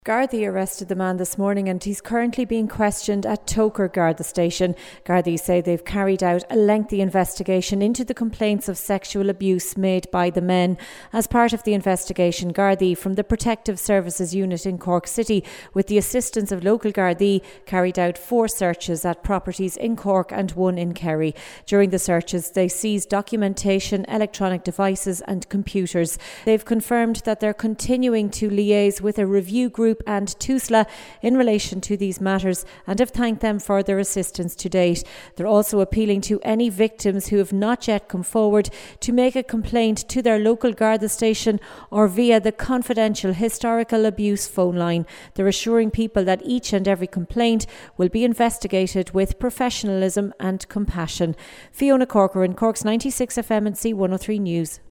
Gardaí arrested the man this morning and he's currently being questioned at Toker Garda Station. Gardaí say they've carried out a lengthy investigation into the complaints of sexual abuse made by the men. As part of the investigation, Gardaí from the Protective Services Unit in Cork City, with the assistance of local Gardaí, carried out 4 searches at properties in Cork and 1 in Kerry. During the searches, they seized documentation, electronic devices and computers. They've confirmed that they're continuing to liaise with a review group and TUSLA in relation to these matters and have thanked them for their assistance to date. They're also appealing to any victims who have not yet come forward to make a complaint to their local Garda station or via the confidential historical abuse phone line. They're assuring people that each and every complaint will be investigated with professionalism and compassion. Fiona Corcoran, Cork's 96 FM and C103 News.